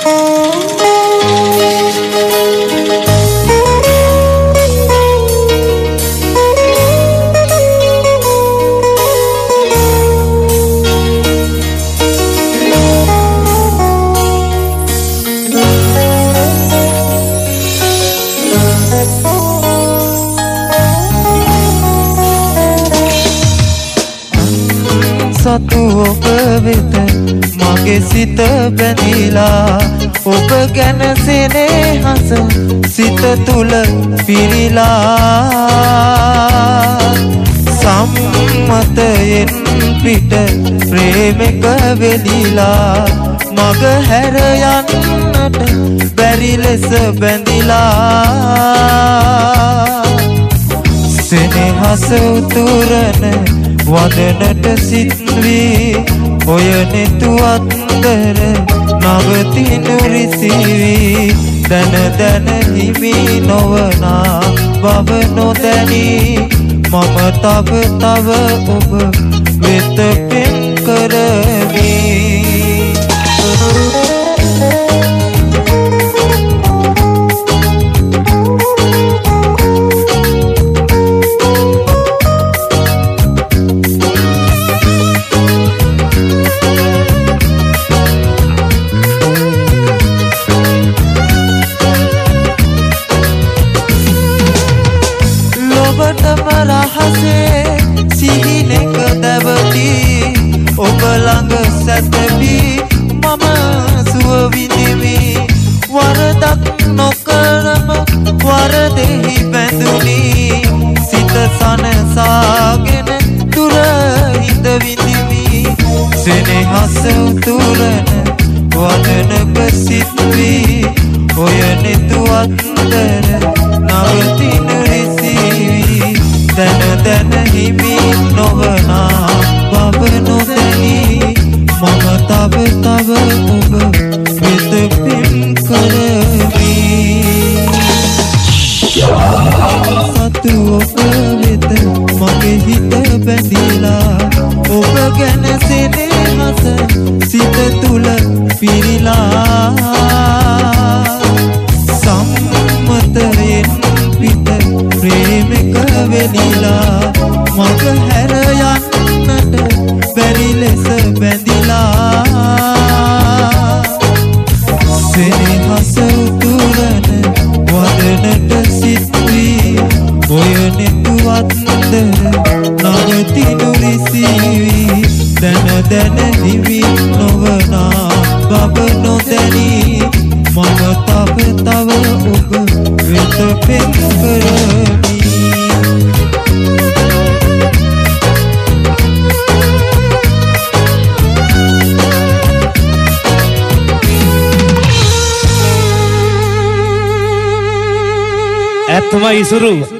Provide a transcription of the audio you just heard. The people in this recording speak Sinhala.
සතු ඔබ වෙත මගේ සිත බැඳිලා ඔබ ගැන සෙනෙහස සිත තුල පිරීලා සම්මතයෙන් පිට ප්‍රේමක වෙලිලා මග හැර යන්නට බැරි ලෙස බැඳිලා සෙනෙහස උතුරන වදනට සිත් වී ඔය නෙතු අත්තර නවතිනු රිසිවී දැන දැන හිමි නොවනා බව නොදැනී මම තව තව ඔබ වෙත පෙම් කරමි රහසේ සිහිනෙක දැවටි ඔබ ළඟ සැතපි මම සුව විඳිමි වරදක් නොකරම වරදෙහි බැඳුනි සිත සනසාගෙන දුර හිඳ විඳිමි සෙනෙහස උතුරන වදනක සිත් වී ඔය නෙතු අත්තර නවතින රිසිවී දැන දැන හිමි නොවනා බව නොදැනී මම තව තව ඔබ වෙත පෙම් කරමි සතු ඔබ වෙත මගේ හිත බැඳිලා ඔබ ගැන සෙනෙහස සිත තුල පිරීලා සම්මතයෙන් පිට ප්‍රේමක වෙලිලා මග හැර යන්නට බැරි ලෙස බැඳිලා සෙනෙහස උතුරන වදනට සිත් වී ඔය නෙතු අත්තර නවතිනු රිසිවී දැන දැන හිමි නොවනා බව නොදැනී මම තව තව ඔබ වෙත පෙම් කරමි ඇත්තමයි ඉසුරු